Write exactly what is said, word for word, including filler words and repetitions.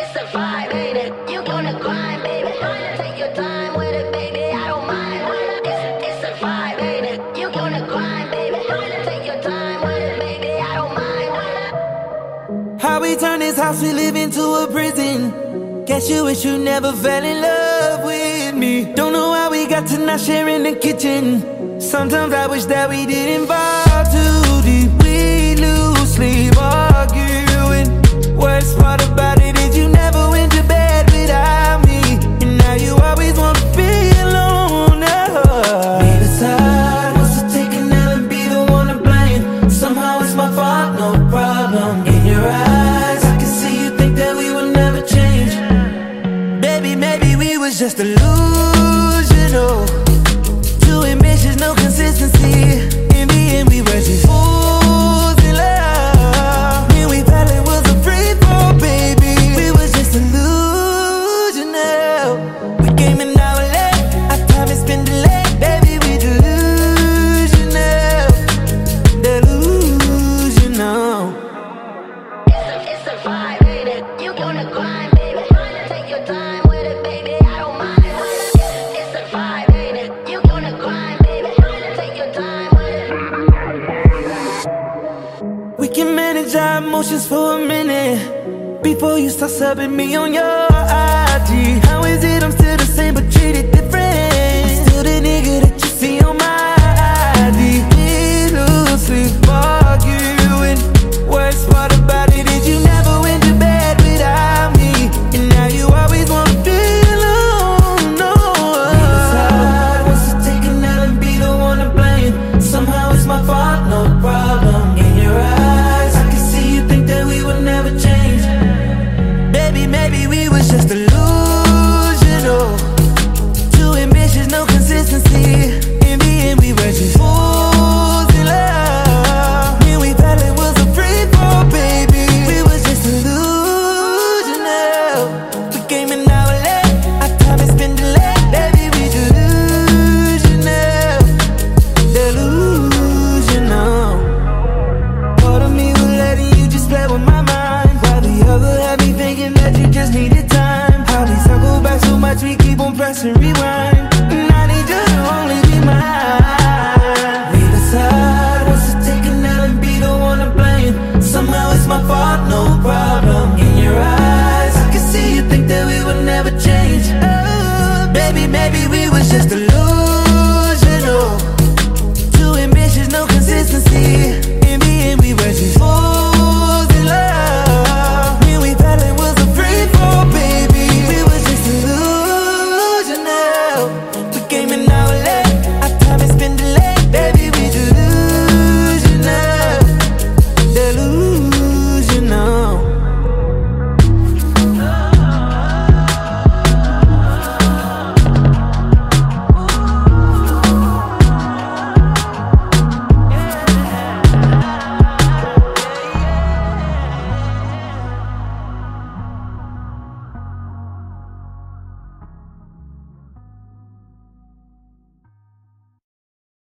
It's a vibe, ain't it? You gonna grind, baby. Take your time with it, baby. I don't mind. It's, it's a vibe, ain't it? You gonna grind, baby. Take your time with it, baby. I don't mind. How we turn this house we live into a prison. Guess you wish you never fell in love with me. Don't know how we got to not sharing the kitchen. Sometimes I wish that we didn't fall too deep. We lose sleep arguing. Worst part about it is you never went to bed without me. And now you always wanna be alone. Oh. Me decide wants to take a nap and be the one to blame. Somehow it's my fault, no problem. In your eyes, I can see you think that we would never change. Baby, maybe we was just delusional. Two ambitions, no consistency. In the end, we were just fools in love. And we felt it was a free fall, baby. We was just delusional. We came in our late. Our time has been delayed, baby. We delusional, delusional. It's a, it's a vibe, ain't it? You gonna grind, baby. Take your time with it, baby. I don't mind. It's a vibe, ain't it? You gonna grind, baby. Take your time with it. We can manage our emotions for a minute before you start subbing me on your I G. How is it I'm still the same but treated different? Still the nigga that you see on my I D. We lose sleep arguing. Worst part about it is you never went to bed without me. And now you always wanna be alone. No. Neither side wants to take a nap and be the one to blame. Somehow it's my fault, no problem. In your eyes, I can see you think that we would never change. Baby, maybe we was just delusional. Two ambitions, no consistency. In the end, we were just fools in love. And we felt it was a free fall, baby. We was just delusional. We came in our late. Our time has been delayed, baby. We delusional, delusional. Part of me was letting you just play with my mind, while the other had me thinking that you just needed time. How we circle back so much, we keep on pressing rewind. And I need you to only be mine. Neither side wants to take a nap and be the one to blame. Somehow it's my fault, no problem. In your eyes, I can see you think that we would never change. Oh, baby, maybe we was just a